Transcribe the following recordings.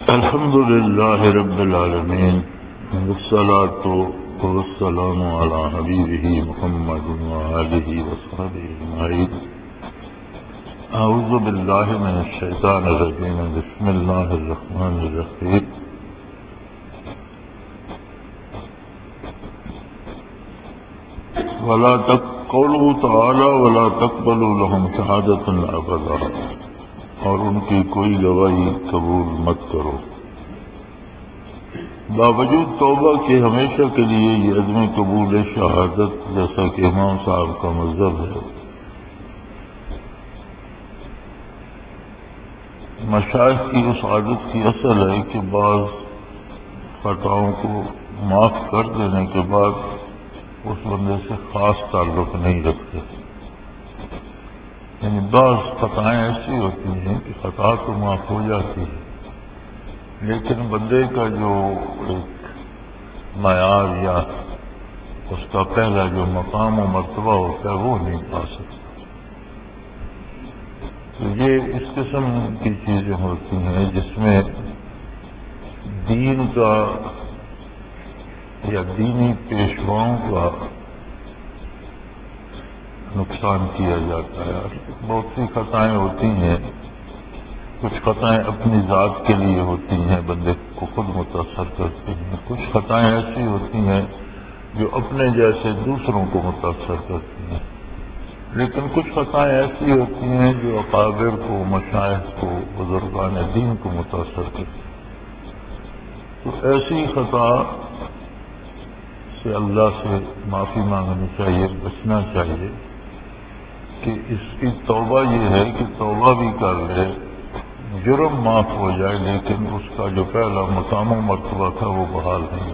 الحمد لله رب العالمين والصلاة والسلام على حبيبه محمد وآله وصحبه أجمعين. أعوذ بالله من الشيطان الرجيم. بسم الله الرحمن الرحيم. قوله تعالى ولا تقبلوا لهم شهادة أبدا، اور ان کی کوئی گواہی قبول مت کرو. باوجود توبہ کے ہمیشہ کے لیے یہ عدم قبول شہادت، جیسا کہ امام صاحب کا مذہب ہے. مشائخ کی اس عادت کی اصل ہے کہ بعض خطاؤں کو معاف کر دینے کے بعد اس بندے سے خاص تعلق نہیں رکھتے. یعنی بعض خطائیں ایسی ہوتی ہیں کہ خطا تو معاف ہو جاتی ہے، لیکن بندے کا جو ایک معیار یا اس کا پہلا جو مقام و مرتبہ ہوتا ہے وہ نہیں پا سکتا. تو یہ اس قسم کی چیزیں ہوتی ہیں جس میں دین کا یا دینی پیشواؤں کا نقصان کیا جاتا ہے. بہت سی خطائیں ہوتی ہیں، کچھ خطائیں اپنی ذات کے لیے ہوتی ہیں، بندے کو خود متاثر کرتی ہیں. کچھ خطائیں ایسی ہوتی ہیں جو اپنے جیسے دوسروں کو متاثر کرتی ہیں. لیکن کچھ خطائیں ایسی ہوتی ہیں جو اکابر کو، مشائخ کو، بزرگان دین کو متاثر کرتی ہیں. تو ایسی خطا سے اللہ سے معافی مانگنی چاہیے، بچنا چاہیے کہ اس کی توبہ یہ ہے کہ توبہ بھی کر لے، جرم معاف ہو جائے، لیکن اس کا جو پہلا مقام و مرتبہ تھا وہ بحال نہیں.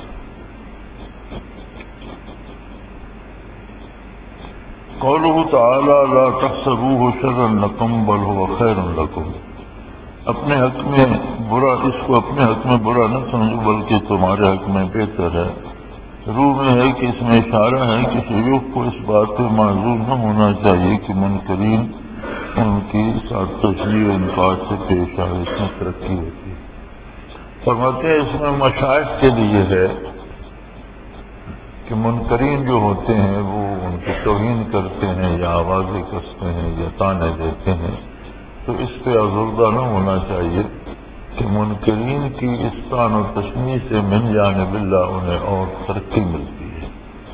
قوله تعالی لا تحسبوه شرا لكم بل هو خیر لكم. اپنے حق میں برا، اس کو اپنے حق میں برا نہ سمجھو بلکہ تمہارے حق میں بہتر ہے. روح میں ہے کہ اس میں اشارہ ہے کہ شیوخ کو اس بات پہ معذور نہ ہونا چاہیے کہ منکرین ان کی ساتھ تشریح و انکار سے پیش آئے. اس میں ترقی ہوتی ہے. فرماتے ہیں اس میں مشائخ کے لیے ہے کہ منکرین جو ہوتے ہیں وہ ان کی توہین کرتے ہیں یا آوازیں کستے ہیں یا تانے دیتے ہیں، تو اس پہ آزردہ نہ ہونا چاہیے کہ منکرین کی اس طعن و تشنیع سے من جانب اللہ انہیں اور ترقی ملتی ہے.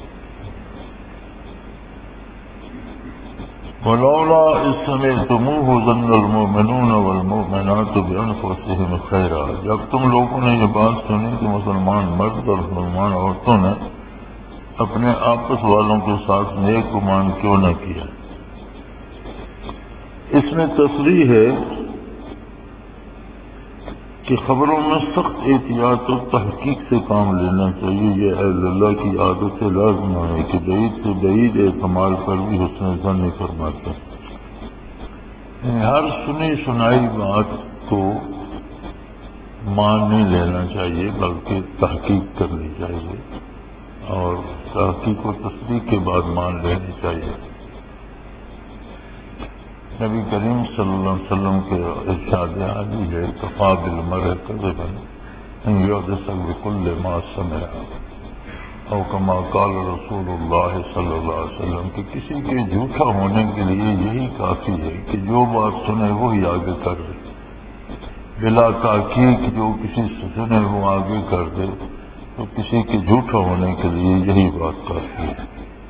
وَلَوْلَا إِذْ سَمِعْتُمُوهُ ظَنَّ الْمُؤْمِنُونَ وَالْمُؤْمِنَاتُ بِأَنفُسِهِمْ خَيْرًا. جب تم لوگوں نے یہ بات سنی کہ مسلمان مرد اور مسلمان عورتوں نے اپنے آپس والوں کے ساتھ نیک گمان کیوں نہ کیا. اس میں تصریح ہے کہ خبروں میں سخت احتیاط و تحقیق سے کام لینا چاہیے. یہ اہل اللہ کی عادت سے لازم ہے کہ بعید سے بعید اعتماد پر بھی حسن ظن نہیں فرماتے. ہر سنی سنائی بات کو مان نہیں لینا چاہیے بلکہ تحقیق کرنی چاہیے اور تحقیق و تصدیق کے بعد مان لینی چاہیے. نبی کریم صلی اللہ علیہ وسلم کے ارشاد عالی ہے کفا بالمرء کذبا ان یحدث بکل ما سمع، او کما قال رسول اللہ صلی اللہ علیہ وسلم کہ کسی کے جھوٹا ہونے کے لیے یہی کافی ہے کہ جو بات سنے وہی آگے کر دے، بلا تحقیق جو کسی سے سنے وہ آگے کر دے. تو کسی کے جھوٹا ہونے کے لیے یہی بات کافی ہے.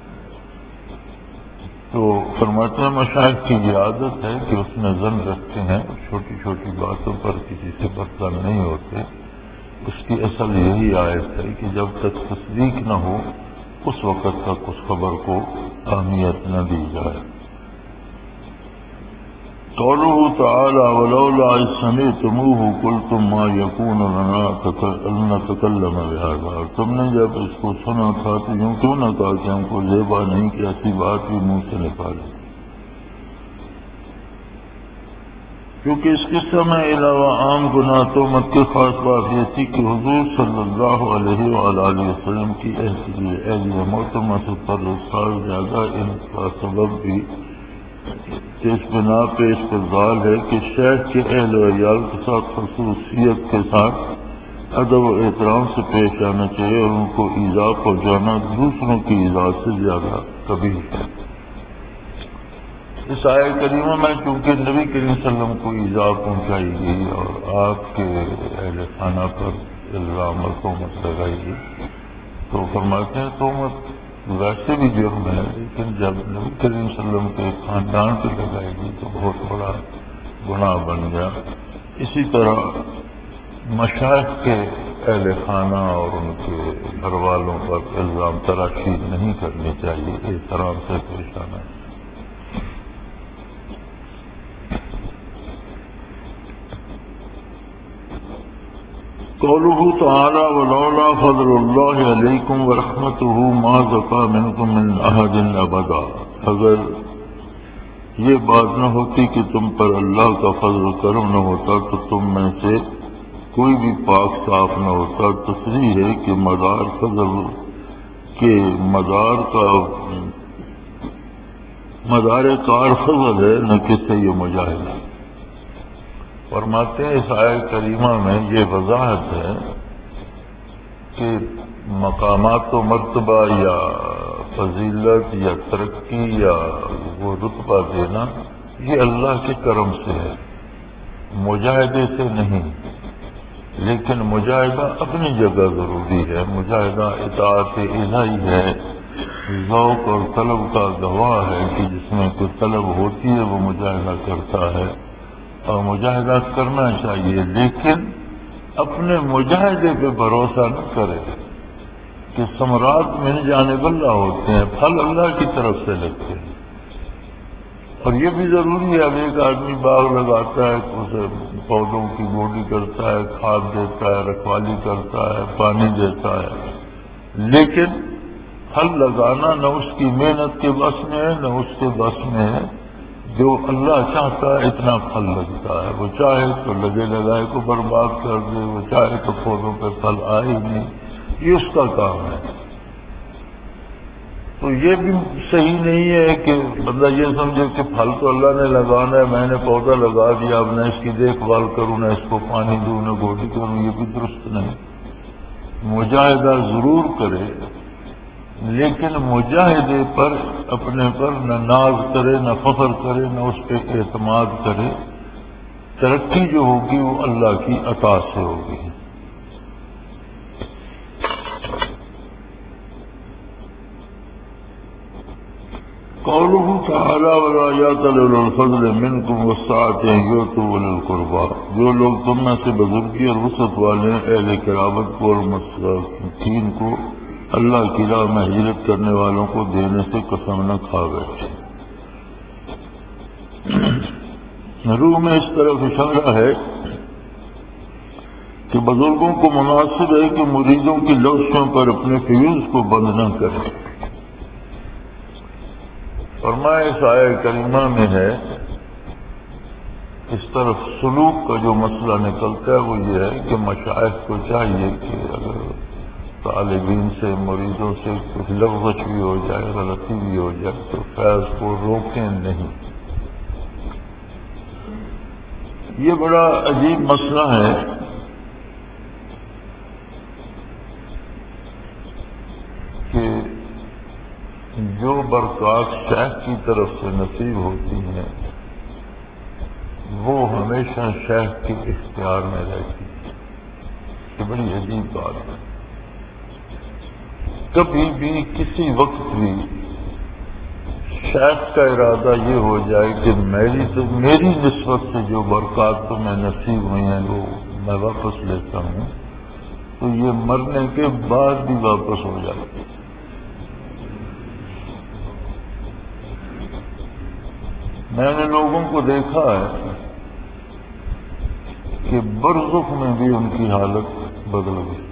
تو فرماتے ہیں مشائخ کی یہ عادت ہے کہ اس میں ظن رکھتے ہیں، چھوٹی چھوٹی باتوں پر کسی سے پریشان نہیں ہوتے. اس کی اصل یہی آیت ہے کہ جب تک تصدیق نہ ہو اس وقت تک اس خبر کو اہمیت نہ دی جائے. قوله تعالی ولولا إذ سمعتموه قلتم ما يكون لنا أن نتكلم بهذا. تم نے جب اس کو سنا تھا تو یوں کیوں نہ کہا کہ ہم کو زیبا نہیں کہ ایسی بات بھی منہ سے نکالے. کیونکہ اس قصہ میں علاوہ عام گناہ تہمت کی خاص بات یہ تھی کہ حضور صلی اللہ علیہ وآلہ وسلم کی اہلیہ محترمہ سے تعلق زیادہ ان کا سبب بھی کہ اس بنا پہ استدلال ہے کہ شیخ کے اہل و عیال کے ساتھ خصوصیت کے ساتھ ادب و احترام سے پیش آنا چاہیے، اور ان کو ایذا پہنچانا دوسروں کی ایذا سے زیادہ قبیح ہے۔ اس آیت کریمہ میں چونکہ نبی کریم صلی اللہ علیہ وسلم کو ایذا پہنچائی گئی اور آپ کے اہل خانہ پر الزام اور تہمت لگائی گئی، تو فرماتے ہیں تہمت ویسے بھی جرم ہے، لیکن جب نبی کریم صلی اللہ علیہ وسلم کے خاندان پہ لگائے گی تو بہت بڑا گناہ بن گیا۔ اسی طرح مشائخ کے اہل خانہ اور ان کے گھر والوں پر الزام تراشی نہیں کرنی چاہیے، احترام سے پیش آنا ہے۔ قوله تعالی ولولا فضل اللہ علیکم ورحمتہ ما زکا منکم من احد ابدا، اگر یہ بات نہ ہوتی کہ تم پر اللہ کا فضل و کرم نہ ہوتا تو تم میں سے کوئی بھی پاک صاف نہ ہوتا۔ تصریح ہے کہ مدار فضل کے مدار کار فضل ہے، نہ کہ سی مجاہدہ۔ فرماتے ہیں اس آیت کریمہ میں یہ وضاحت ہے کہ مقامات و مرتبہ یا فضیلت یا ترقی یا وہ رتبہ دینا یہ اللہ کے کرم سے ہے، مجاہدے سے نہیں۔ لیکن مجاہدہ اپنی جگہ ضروری ہے، مجاہدہ اطاعت الہی ہے، ذوق اور طلب کا گواہ ہے کہ جس میں کوئی طلب ہوتی ہے وہ مجاہدہ کرتا ہے، اور مجاہدہ کرنا چاہیے، لیکن اپنے مجاہدے پہ بھروسہ نہ کرے کہ ثمرات من جانب اللہ ہوتے ہیں، پھل اللہ کی طرف سے لگتے ہیں۔ اور یہ بھی ضروری ہے، اب ایک آدمی باغ لگاتا ہے، اسے پودوں کی گوڈی کرتا ہے، کھاد دیتا ہے، رکھوالی کرتا ہے، پانی دیتا ہے، لیکن پھل لگانا نہ اس کی محنت کے بس میں ہے نہ اس کے بس میں ہے۔ جو اللہ چاہتا ہے اتنا پھل لگتا ہے، وہ چاہے تو لگے لگائے کو برباد کر دے، وہ چاہے تو پودوں پہ پھل آئے ہی نہیں، یہ اس کا کام ہے۔ تو یہ بھی صحیح نہیں ہے کہ بندہ یہ سمجھے کہ پھل تو اللہ نے لگانا ہے، میں نے پودا لگا دیا، اب نہ اس کی دیکھ بھال کروں، نہ اس کو پانی دوں، نہ گوڈی کروں، یہ بھی درست نہیں۔ مجاہدہ ضرور کرے، لیکن مجاہدے پر اپنے پر نہ ناز کرے، نہ فخر کرے، نہ اس پہ اعتماد کرے۔ ترقی جو ہوگی وہ اللہ کی عطا سے ہوگی۔ قوله تعالی ولا یأتل اولو الفضل منکم والسعة ان یؤتوا اولي القربى، جو لوگ تم میں سے بزرگی اور وسعت والے اہل قرابت کو اور مساکین کو اللہ کی راہ میں ہجرت کرنے والوں کو دینے سے قسم نہ کھا بیٹھے۔ روح میں اس طرف اشارہ ہے کہ بزرگوں کو مناسب ہے کہ مریدوں کی لوثوں پر اپنے فیوز کو بند نہ کریں۔ فرمایا اس آیت کریمہ میں ہے اس طرف سلوک کا جو مسئلہ نکلتا ہے وہ یہ ہے کہ مشائخ کو چاہیے کہ اگر طالبین سے مریدوں سے کچھ لغزش بھی ہو جائے، غلطی بھی ہو جائے تو فیض کو روکیں نہیں۔ یہ بڑا عجیب مسئلہ ہے کہ جو برکات شیخ کی طرف سے نصیب ہوتی ہیں وہ ہمیشہ شیخ کے اختیار میں رہتی ہے۔ یہ بڑی عجیب بات ہے۔ کبھی بھی کسی وقت بھی شیخ کا ارادہ یہ ہو جائے کہ میری نسبت سے جو برکات تمہیں نصیب ہوئی ہیں وہ میں واپس لیتا ہوں، تو یہ مرنے کے بعد بھی واپس ہو جاتی ہے۔ میں نے لوگوں کو دیکھا ہے کہ برزخ میں بھی ان کی حالت بدل گئی۔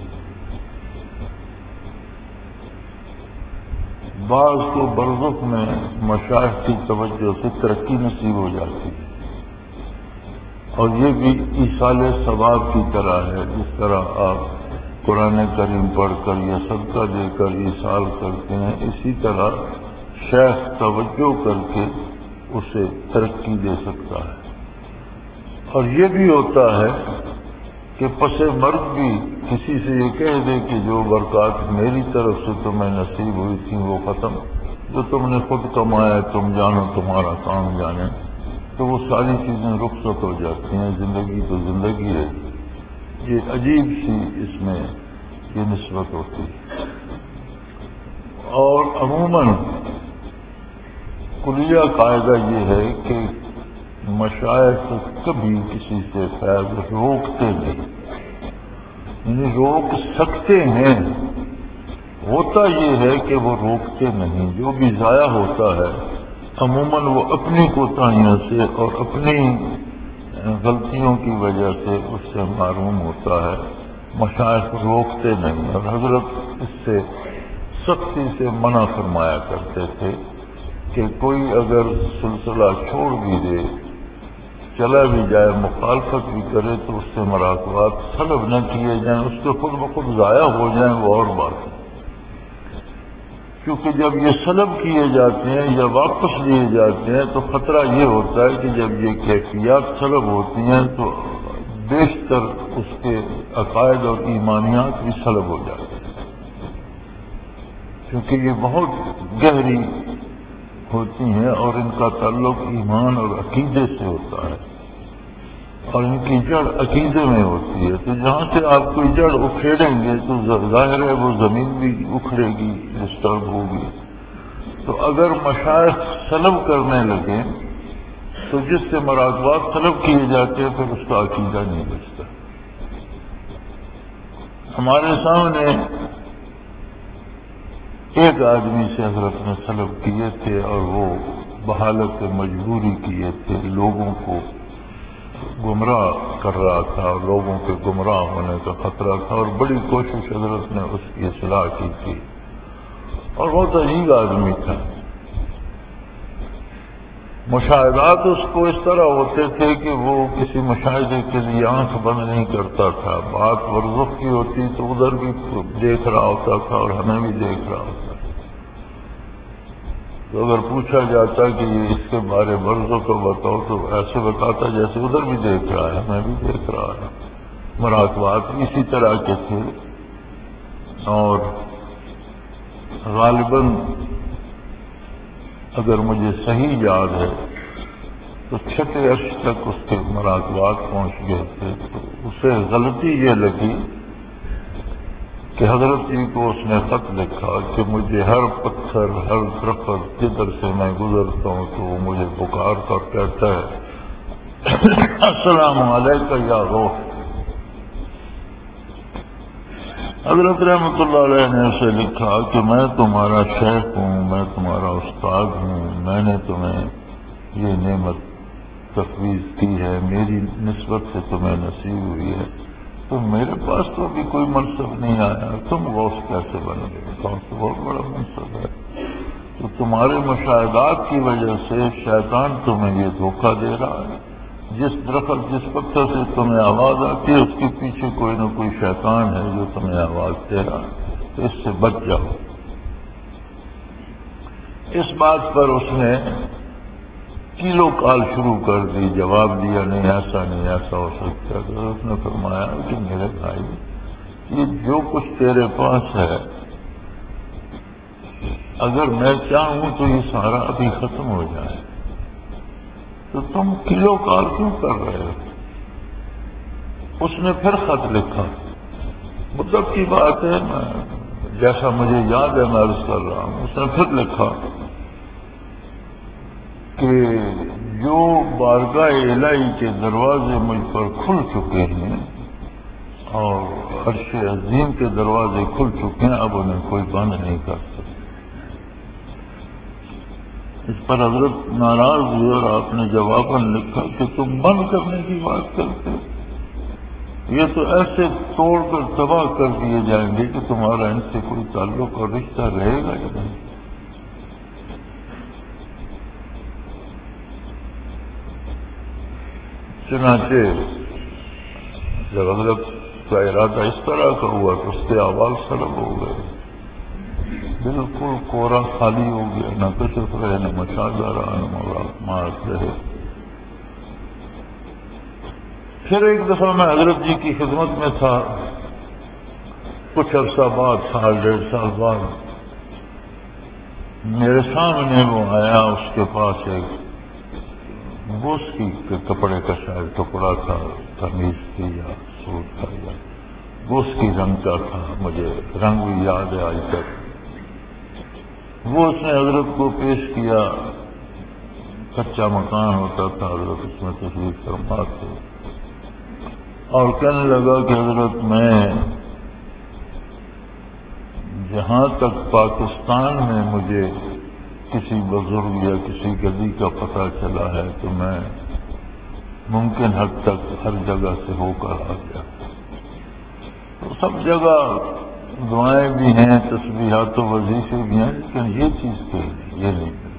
بعض کو برزخ میں مشائخ کی توجہ سے ترقی نصیب ہو جاتی ہے، اور یہ بھی ایصال ثواب کی طرح ہے۔ جس طرح آپ قرآن کریم پڑھ کر یا صدقہ دے کر ایصال کرتے ہیں، اسی طرح شیخ توجہ کر کے اسے ترقی دے سکتا ہے۔ اور یہ بھی ہوتا ہے کہ پس مرگ بھی کسی سے یہ کہہ دے کہ جو برکات میری طرف سے تمہیں نصیب ہوئی تھی وہ ختم، جو تم نے خود کمایا تم جانو تمہارا کام جانے، تو وہ ساری چیزیں رخصت ہو جاتی ہیں، زندگی تو زندگی ہے۔ یہ عجیب سی اس میں یہ نسبت ہوتی ہے۔ اور عموماً کلیہ قاعدہ یہ ہے کہ مشائخ کبھی کسی سے فیض روکتے نہیں، یعنی روک سکتے ہیں، ہوتا یہ ہے کہ وہ روکتے نہیں۔ جو بھی ضائع ہوتا ہے عموماً وہ اپنی کوتاہیوں سے اور اپنی غلطیوں کی وجہ سے اس سے محروم ہوتا ہے، مشائخ روکتے نہیں۔ اور حضرت اس سے سختی سے منع فرمایا کرتے تھے کہ کوئی اگر سلسلہ چھوڑ بھی دے، چلا بھی جائے، مخالفت بھی کرے تو اس سے مراقبات سلب نہ کیے جائیں، اس کے خود بخود ضائع ہو جائیں وہ اور بات ہے۔ کیونکہ جب یہ سلب کیے جاتے ہیں یا واپس لیے جاتے ہیں تو خطرہ یہ ہوتا ہے کہ جب یہ کیفیات سلب ہوتی ہیں تو بیشتر اس کے عقائد اور ایمانیات بھی سلب ہو جاتے ہیں، کیونکہ یہ بہت گہری ہوتی ہیں اور ان کا تعلق ایمان اور عقیدے سے ہوتا ہے، اور ان کی جڑ عقیدے میں ہوتی ہے۔ تو جہاں سے آپ کوئی جڑ اکھیڑیں گے تو ظاہر ہے وہ زمین بھی اکھڑے گی، ڈسٹرب ہوگی۔ تو اگر مشائخ سلب کرنے لگے تو جس سے مراقبات طلب کیے جاتے ہیں پھر اس کا عقیدہ نہیں بچتا۔ ہمارے سامنے ایک آدمی سے حضرت نے طلب کیے تھے اور وہ بحالت مجبوری کیے تھے، لوگوں کو گمراہ کر رہا تھا اور لوگوں کے گمراہ ہونے کا خطرہ تھا، اور بڑی کوشش حضرت نے اس کی اصلاح کی تھی، اور بہت عجیب آدمی تھا۔ مشاہدات اس کو اس طرح ہوتے تھے کہ وہ کسی مشاہدے کے لیے آنکھ بند نہیں کرتا تھا، بات ورزخ کی ہوتی تو ادھر بھی دیکھ رہا ہوتا تھا اور ہمیں بھی دیکھ رہا ہوتا تھا۔ تو اگر پوچھا جاتا کہ یہ اس کے بارے ورزخ کو بتاؤ تو ایسے بتاتا جیسے ادھر بھی دیکھ رہا ہے ہمیں بھی دیکھ رہا ہے۔ مراقبات اسی طرح کے تھے، اور غالباً اگر مجھے صحیح یاد ہے تو چھٹے عرش تک اس کے مراقبات پہنچ گئے تھے۔ تو اسے غلطی یہ لگی کہ حضرت جی کو اس نے خط لکھا کہ مجھے ہر پتھر ہر درخت جدھر سے میں گزرتا ہوں تو وہ مجھے پکارتا اور کہتا ہے السلام علیکم یا روح۔ حضرت رحمۃ اللہ علیہ نے اسے لکھا کہ میں تمہارا شیخ ہوں، میں تمہارا استاد ہوں، میں نے تمہیں یہ نعمت تفویض کی ہے، میری نسبت سے تمہیں نصیب ہوئی ہے، تو میرے پاس تو ابھی کوئی منصب نہیں آیا، تم غوث کیسے بن گئے؟ غوث تو بہت بڑا منصب ہے۔ تو تمہارے مشاہدات کی وجہ سے شیطان تمہیں یہ دھوکہ دے رہا ہے، جس درخت جس پتھر سے تمہیں آواز آتی ہے اس کے پیچھے کوئی نہ کوئی شیطان ہے جو تمہیں آواز دے رہا ہے، تو اس سے بچ جاؤ۔ اس بات پر اس نے کیلو کال شروع کر دی، جواب دیا نہیں ایسا نہیں ایسا ہو سکتا۔ تو اس نے فرمایا کہ میرے بھائی یہ جو کچھ تیرے پاس ہے اگر میں چاہوں تو یہ سارا ابھی ختم ہو جائے، تو تم کلو کال کیوں کر رہے ہو؟ اس نے پھر خط لکھا، مطلب کی بات ہے جیسا مجھے یاد ہے میں عرض کر رہا ہوں۔ اس نے پھر لکھا کہ جو بارگاہ الہی کے دروازے مجھ پر کھل چکے ہیں اور عرش عظیم کے دروازے کھل چکے ہیں، اب انہیں کوئی بند نہیں کر سکتا۔ اس پر حضرت ناراض ہوئے اور آپ نے جواباً لکھا کہ تم بند کرنے کی بات کرتے، یہ تو ایسے توڑ کر تباہ کر دیے جائیں گے کہ تمہارا ان سے کوئی تعلق اور رشتہ رہے گا یا نہیں۔ چنانچہ جب حضرت کا ارادہ اس طرح کا ہوا تو اس کے احوال سلب ہو گئے۔ بالکل کورا خالی ہو گیا، نہ کشف رہے، نہ مشاہدہ رہا، نہ مواقعات رہے۔ پھر ایک دفعہ میں حضرت جی کی خدمت میں تھا، کچھ عرصہ بعد، سال ڈیڑھ سال بعد، میرے سامنے وہ آیا، اس کے پاس ایک گوشتی کے کپڑے کا شاید ٹکڑا تھا، قمیض تھی یا سوٹ تھا یا گوشتی رنگ کا تھا، مجھے رنگ بھی یاد ہے آج تک۔ وہ اس نے حضرت کو پیش کیا، کچا مکان ہوتا تھا، حضرت اس میں تشریف فرما تھے، اور کہنے لگا کہ حضرت میں جہاں تک پاکستان میں مجھے کسی بزرگ یا کسی گلی کا پتہ چلا ہے تو میں ممکن حد تک ہر جگہ سے ہو کر آ گیا، تو سب جگہ دعائیں بھی ہیں، تسبیحات و وظیفے بھی ہیں، لیکن یہ چیز تو یہ نہیں ہے۔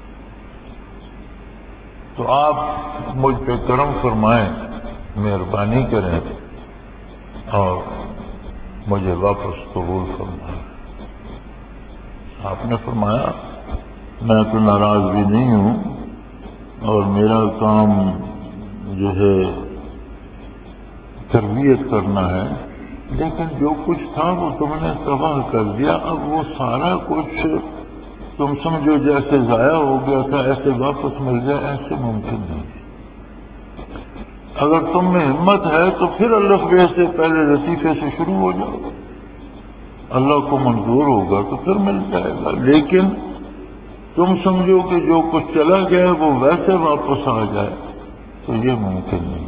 تو آپ مجھ پہ کرم فرمائیں، مہربانی کریں اور مجھے واپس قبول فرمائیں۔ آپ نے فرمایا میں تو ناراض بھی نہیں ہوں، اور میرا کام جو ہے تربیت کرنا ہے، لیکن جو کچھ تھا وہ تم نے تباہ کر دیا، اب وہ سارا کچھ تم سمجھو جیسے ضائع ہو گیا تھا ایسے واپس مل جائے، ایسے ممکن نہیں۔ اگر تم میں ہمت ہے تو پھر الف بے سے پہلے لطیفے سے شروع ہو جاؤ، اللہ کو منظور ہوگا تو پھر مل جائے گا، لیکن تم سمجھو کہ جو کچھ چلا گیا وہ ویسے واپس آ جائے تو یہ ممکن نہیں۔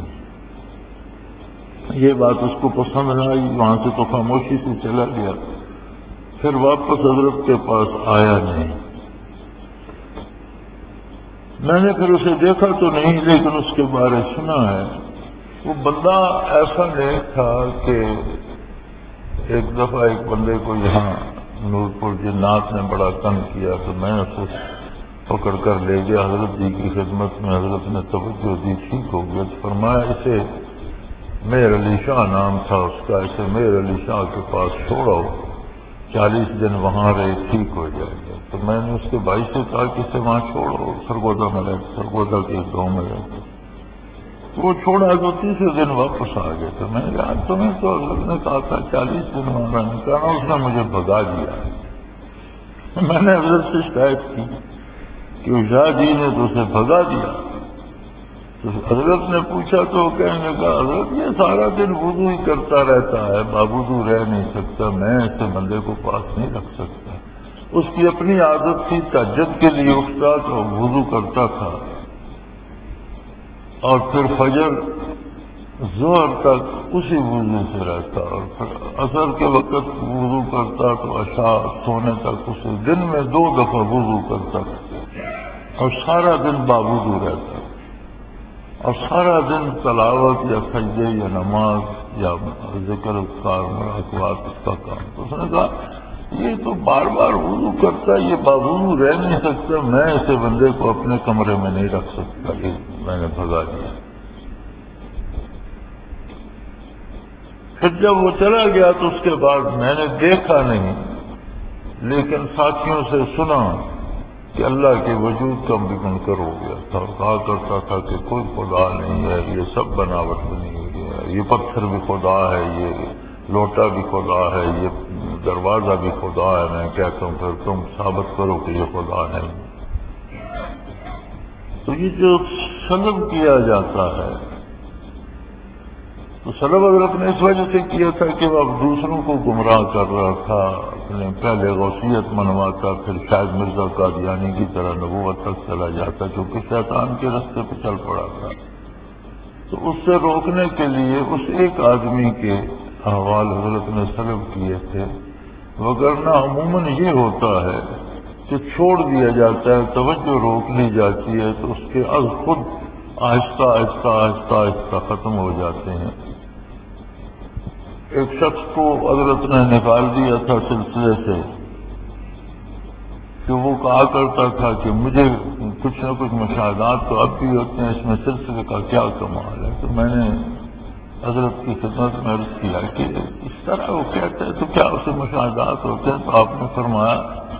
یہ بات اس کو پسند نہ آئی، وہاں سے تو خاموشی سے چلا گیا، پھر واپس حضرت کے پاس آیا نہیں۔ میں نے پھر اسے دیکھا تو نہیں، لیکن اس کے بارے سنا ہے۔ وہ بندہ ایسا نیک تھا کہ ایک دفعہ ایک بندے کو یہاں نورپور جنات نے بڑا تنگ کیا، تو میں اسے پکڑ کر لے گیا حضرت جی کی خدمت میں، حضرت نے توجہ دی، ٹھیک ہو گیا، تو فرمایا اسے میر علی شاہ نام تھا اس کا، اسے میر علی شاہ کے پاس چھوڑو، 40 دن وہاں رہے، ٹھیک ہو جائے گا۔ تو میں نے اس کے بھائی سے کہا کہ اسے وہاں چھوڑو، سرگودا میں رہتے، سرگودا کے ایک گاؤں میں رہتے۔ وہ چھوڑا تو 30 دن واپس آ گئے، تو میں نے کہا تمہیں تو حضرت نے کہا تھا 40 دن وہاں رہنے کا، اس نے مجھے بھگا دیا۔ میں نے حضرت سے شکایت کی کہ شاہ جی نے تو اسے بھگا دیا۔ تو حضرت نے پوچھا تو کہنے لگا حضرت یہ سارا دن وضو ہی کرتا رہتا ہے، بابوضو رہ نہیں سکتا، میں ایسے بندے کو پاس نہیں رکھ سکتا۔ اس کی اپنی عادت تھی، تہجد کے لیے اٹھتا تو وضو کرتا تھا، اور پھر فجر ظہر تک اسی وضو سے رہتا، اور پھر عصر کے وقت وضو کرتا تو عشاء سونے تک اسے دن میں 2 دفعہ وضو کرتا تھا، اور سارا دن باوضو رہتا، اور سارا دن تلاوت یا سجدے یا نماز یا ذکر اذکار مراقبات اس کا کام۔ تو اس نے کہا یہ تو بار بار وضو کرتا ہے، یہ باوضو رہ نہیں سکتا، میں ایسے بندے کو اپنے کمرے میں نہیں رکھ سکتا، یہ میں نے بھگا دیا۔ پھر جب وہ چلا گیا تو اس کے بعد میں نے دیکھا نہیں، لیکن ساتھیوں سے سنا کہ اللہ کے وجود کا بھی منکر ہو گیا تھا، اور کہا کرتا تھا کہ کوئی خدا نہیں ہے، یہ سب بناوٹ بنی ہوئی ہے، یہ پتھر بھی خدا ہے، یہ لوٹا بھی خدا ہے، یہ دروازہ بھی خدا ہے۔ میں کہتا ہوں پھر تم ثابت کرو کہ یہ خدا نہیں۔ تو یہ جو سلب کیا جاتا ہے، تو سلب حضرت نے اس وجہ سے کیا تھا کہ وہ اب دوسروں کو گمراہ کر رہا تھا، اپنے پہلے غوثیت منواتا، پھر شاید مرزا قادیانی کی طرح نبوت تک چلا جاتا، کیونکہ شیطان کے راستے پہ چل پڑا تھا۔ تو اس سے روکنے کے لیے اس ایک آدمی کے احوال حضرت نے سلب کیے تھے، وگرنہ عموماً یہ ہوتا ہے کہ چھوڑ دیا جاتا ہے، توجہ روک لی جاتی ہے، تو اس کے از خود آہستہ آہستہ آہستہ آہستہ ختم ہو جاتے ہیں۔ ایک شخص کو حضرت نے نکال دیا تھا سلسلے سے، کہ وہ کہا کرتا تھا کہ مجھے کچھ نہ کچھ مشاہدات تو اب بھی ہوتے ہیں، اس میں سلسلے کا کیا کمال ہے۔ تو میں نے حضرت کی خدمت میں عرض کیا کہ اس طرح وہ کہتے ہیں تو کیا اسے مشاہدات ہوتے ہیں؟ تو آپ نے فرمایا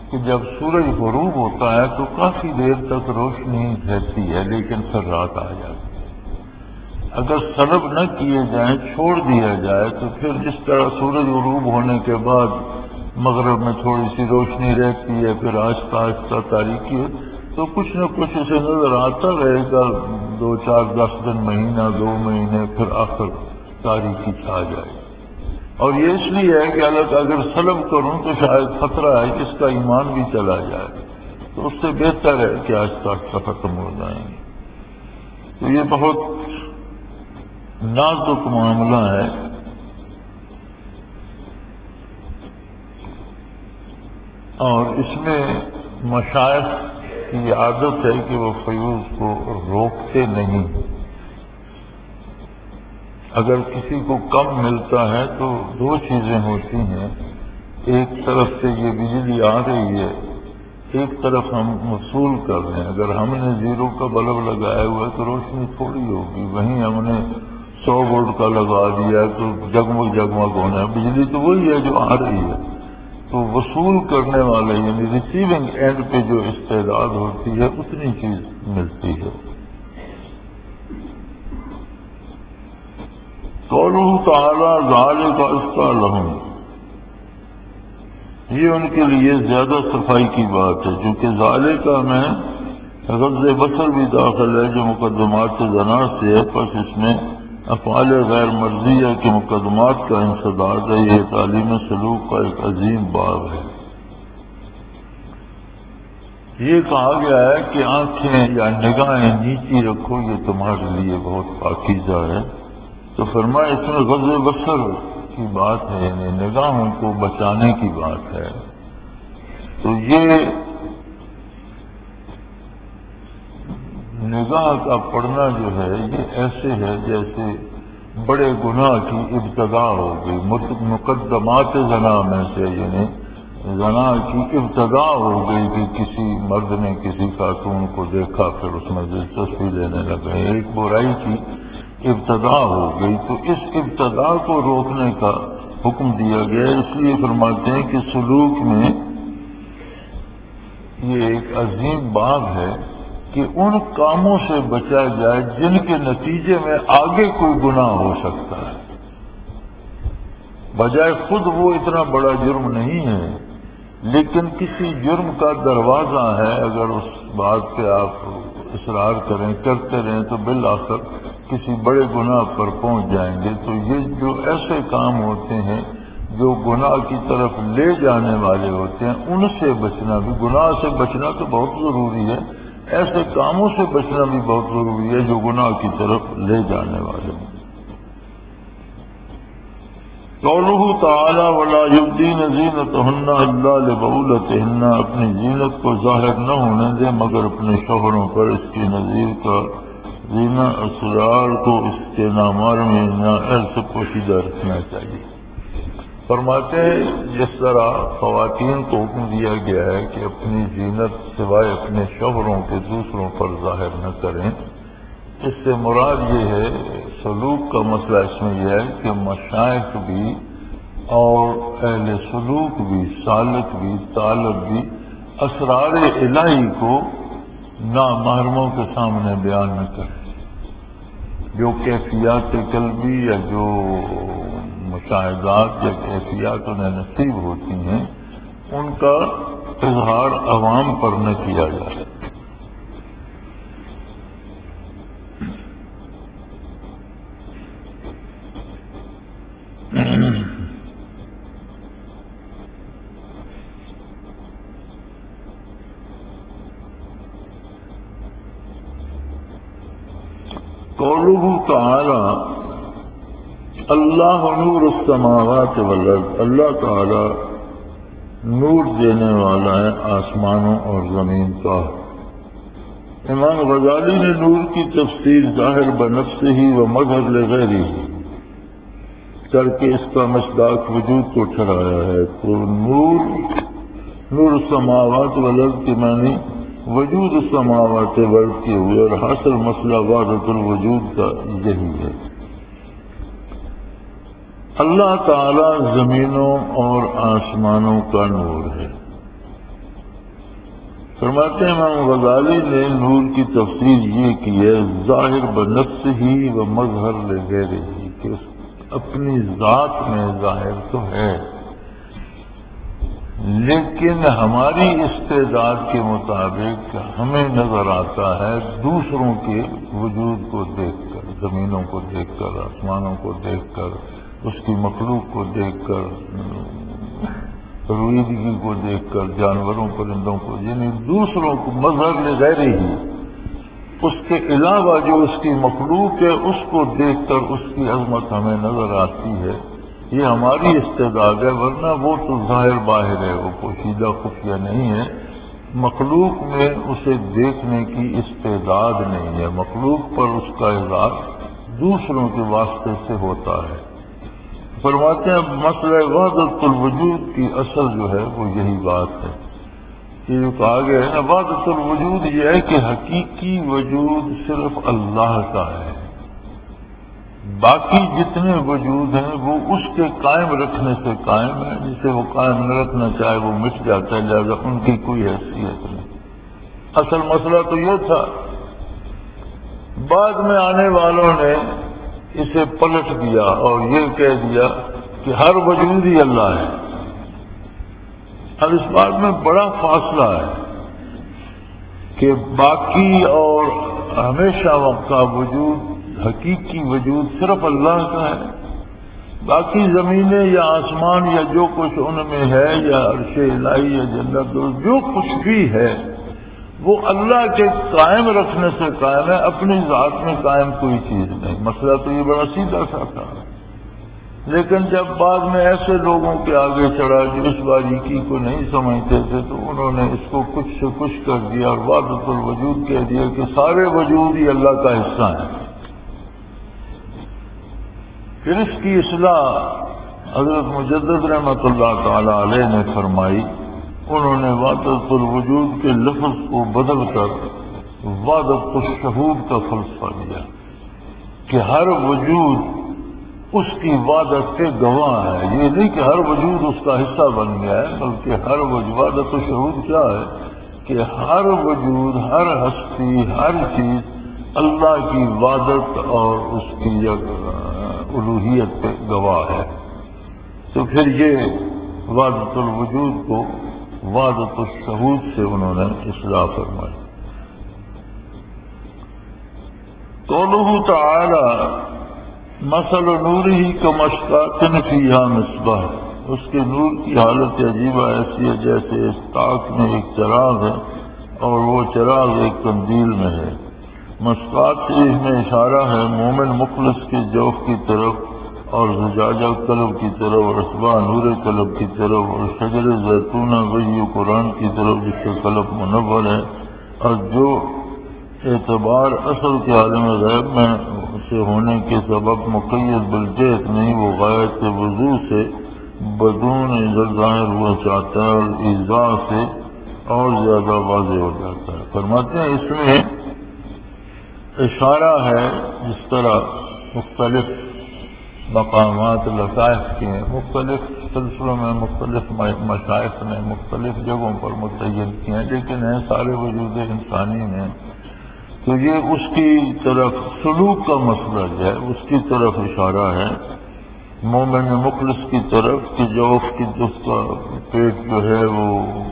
کہ جب سورج غروب ہوتا ہے تو کافی دیر تک روشنی رہتی ہے لیکن پھر رات آ جاتی ہے۔ اگر سلب نہ کیے جائیں، چھوڑ دیا جائے، تو پھر جس طرح سورج غروب ہونے کے بعد مغرب میں تھوڑی سی روشنی رہتی ہے، پھر آہستہ آہستہ تاریکی، تو کچھ نہ کچھ اسے نظر آتا رہے گا، 2 4 10 دن، مہینہ 2 مہینے، پھر آخر تاریکی چھا جائے۔ اور یہ اس لیے ہے کہ اگر سلب کروں تو شاید خطرہ ہے کہ اس کا ایمان بھی چلا جائے، تو اس سے بہتر ہے کہ آہستہ آہستہ ختم ہو جائیں گے۔ تو یہ بہت نازک معاملہ ہے، اور اس میں مشائخ کی عادت ہے کہ وہ فیوز کو روکتے نہیں۔ اگر کسی کو کم ملتا ہے تو 2 چیزیں ہوتی ہیں، ایک طرف سے یہ بجلی آ رہی ہے، ایک طرف ہم وصول کر رہے ہیں۔ اگر ہم نے 0 کا بلب لگایا ہوا ہے تو روشنی تھوڑی ہوگی، وہیں ہم نے 100 وولٹ کا لگا دیا تو جگمگ جگمگ ہونا ہے، بجلی تو وہی ہے جو آ رہی ہے۔ تو وصول کرنے والے یعنی ریسیونگ اینڈ پہ جو استعداد ہوتی ہے اتنی چیز ملتی ہے۔ قولہ تعالیٰ ذالک ازکی لہم، یہ ان کے لیے زیادہ صفائی کی بات ہے، چونکہ ذالک میں غض بصر بھی داخل ہے جو مقدمات زنا سے ہے، پس اس میں افعال غیر مرضیہ کے مقدمات کا انسداد ہے۔ یہ تعلیم سلوک کا ایک عظیم باب ہے۔ یہ کہا گیا ہے کہ آنکھیں یا نگاہیں نیچی رکھو، یہ تمہارے لیے بہت پاکیزہ ہے۔ تو فرمایا اس میں غض بصر کی بات ہے، یعنی نگاہوں کو بچانے کی بات ہے۔ تو یہ نگاہ کا پڑھنا جو ہے یہ ایسے ہے جیسے بڑے گناہ کی ابتدا ہو گئی، مقدمات زنا میں سے، یعنی زنا کی ابتدا ہو گئی کہ کسی مرد نے کسی خاتون کو دیکھا، پھر اس میں دلچسپی لینے لگے، ایک برائی کی ابتدا ہو گئی۔ تو اس ابتدا کو روکنے کا حکم دیا گیا، اس لیے فرماتے ہیں کہ سلوک میں یہ ایک عظیم باب ہے کہ ان کاموں سے بچا جائے جن کے نتیجے میں آگے کوئی گناہ ہو سکتا ہے، بجائے خود وہ اتنا بڑا جرم نہیں ہے لیکن کسی جرم کا دروازہ ہے، اگر اس بات پہ آپ اصرار کریں، کرتے رہیں، تو بالآخر کسی بڑے گناہ پر پہنچ جائیں گے۔ تو یہ جو ایسے کام ہوتے ہیں جو گناہ کی طرف لے جانے والے ہوتے ہیں، ان سے بچنا بھی، گناہ سے بچنا تو بہت ضروری ہے، ایسے کاموں سے بچنا بھی بہت ضروری ہے جو گناہ کی طرف لے جانے والے ہیں۔ قولہ تعالی ولا یبدین زینتہن الا لبعولتہن، اپنی زینت کو ظاہر نہ ہونے دیں مگر اپنے شوہروں پر، اس کی نظیر کا زینہ اسرار کو اس کے نامار میں نہ سے پوشیدہ رکھنا چاہیے۔ فرماتے ہیں جس طرح خواتین کو حکم دیا گیا ہے کہ اپنی زینت سوائے اپنے شوہروں کے دوسروں پر ظاہر نہ کریں، اس سے مراد یہ ہے، سلوک کا مسئلہ اس میں یہ ہے کہ مشائخ بھی اور اہل سلوک بھی، سالک بھی، طالب بھی اسرار الہی کو نامحرموں کے سامنے بیان نہ کریں۔ جو کیفیات قلبی یا جو مشاہدات یا کیفیات انہیں نصیب ہوتی ہیں ان کا اظہار عوام پر نہ کیا جائے۔ قولہ تعالی اللہ نور السماوات والارض، اللہ تعالی نور دینے والا ہے آسمانوں اور زمین کا۔ امام غزالی نے نور کی تفسیر ظاہر بنفسہ ہی و مظہر لغیرہ کر کے اس کا مصداق وجود کو ٹھہرایا ہے۔ تو نور السماوات والارض کے معنی وجود السماوات والارض کے ہوئے، اور حاصل مسئلہ وحدت الوجود کا یہی ہے۔ اللہ تعالی زمینوں اور آسمانوں کا نور ہے، فرماتے ہیں امام غزالی نے نور کی تفسیر یہ کی ہے، ظاہر بنفس ہی و مظہر لغیر ہی، کہ اپنی ذات میں ظاہر تو ہے لیکن ہماری استعداد کے مطابق ہمیں نظر آتا ہے دوسروں کے وجود کو دیکھ کر، زمینوں کو دیکھ کر، آسمانوں کو دیکھ کر، اس کی مخلوق کو دیکھ کر، رویدگی کو دیکھ کر، جانوروں پرندوں کو، یعنی دوسروں کو مظہر لغیر ہی، اس کے علاوہ جو اس کی مخلوق ہے اس کو دیکھ کر اس کی عظمت ہمیں نظر آتی ہے، یہ ہماری استعداد ہے، ورنہ وہ تو ظاہر باہر ہے، وہ پوشیدہ خفیہ نہیں ہے۔ مخلوق میں اسے دیکھنے کی استعداد نہیں ہے، مخلوق پر اس کا اظہار دوسروں کے واسطے سے ہوتا ہے۔ فرماتے ہیں مسئلہ وحدت الوجود کی اصل جو ہے وہ یہی بات ہے کہ جو کہا گیا ہے نا، وحدت الوجود یہ ہے کہ حقیقی وجود صرف اللہ کا ہے، باقی جتنے وجود ہیں وہ اس کے قائم رکھنے سے قائم ہے، جسے وہ قائم نہ رکھنا چاہے وہ مٹ جاتا ہے، لہذا ان کی کوئی حیثیت نہیں۔ اصل مسئلہ تو یہ تھا، بعد میں آنے والوں نے اسے پلٹ دیا اور یہ کہہ دیا کہ ہر وجود ہی اللہ ہے۔ اب اس بات میں بڑا فاصلہ ہے کہ باقی اور ہمیشہ وقت کا وجود، حقیقی وجود صرف اللہ کا ہے، باقی زمینیں یا آسمان یا جو کچھ ان میں ہے یا عرش الہی یا جنت، جو کچھ بھی ہے وہ اللہ کے قائم رکھنے سے قائم ہے، اپنی ذات میں قائم کوئی چیز نہیں۔ مسئلہ تو یہ بڑا سیدھا سا تھا، لیکن جب بعد میں ایسے لوگوں کے آگے چڑھا جو اس باریکی کو نہیں سمجھتے تھے تو انہوں نے اس کو کچھ سے کچھ کر دیا اور وحدت الوجود کہہ دیا کہ سارے وجود ہی اللہ کا حصہ ہیں۔ پھر اس کی اصلاح حضرت مجدد رحمۃ اللہ تعالی علیہ نے فرمائی، انہوں نے وحدت الوجود کے لفظ کو بدل کر وحدت الشہود کا فلسفہ دیا کہ ہر وجود اس کی وحدت کے گواہ ہے، یہ نہیں کہ ہر وجود اس کا حصہ بن گیا ہے، بلکہ ہر وحدت الشہود کیا ہے کہ ہر وجود، ہر ہستی، ہر چیز اللہ کی وحدت اور اس کی الوہیت پہ گواہ ہے۔ تو پھر یہ وحدت الوجود کو وحدت الشہود سے انہوں نے اصلاح فرمائی۔ قولہ تعالی مثل نورہ کمشکاۃ فیہا مصباح، اس کے نور کی حالت عجیبہ ایسی ہے جیسے اس طاق میں ایک چراغ ہے اور وہ چراغ ایک قندیل میں ہے۔ مشکات سے اس میں اشارہ ہے مومن مخلص کے جوف کی طرف اور زجاجہ قلب کی طرف اور اصباح نور قلب کی طرف اور شجر زیتونہ وحی قرآن کی طرف جس سے قلب منور ہے، اور جو اعتبار اصل کے عالم غیب میں سے ہونے کے سبب مقید بالجہت نہیں، وہ غایت وضوح سے بدون ظاہر ہوا چاہتا ہے اور ایضاح سے اور زیادہ واضح ہو جاتا ہے۔ فرماتے ہیں اس میں اشارہ ہے جس طرح مختلف مقامات لطائف کے ہیں، مختلف سلسلوں میں مختلف مشائخ نے مختلف جگہوں پر متعین کیے ہیں، لیکن ہیں سارے وجود انسانی میں، تو یہ اس کی طرف سلوک کا مسئلہ جو ہے اس کی طرف اشارہ ہے، مومن مخلص کی طرف کہ جو اس کا پیٹ جو ہے وہ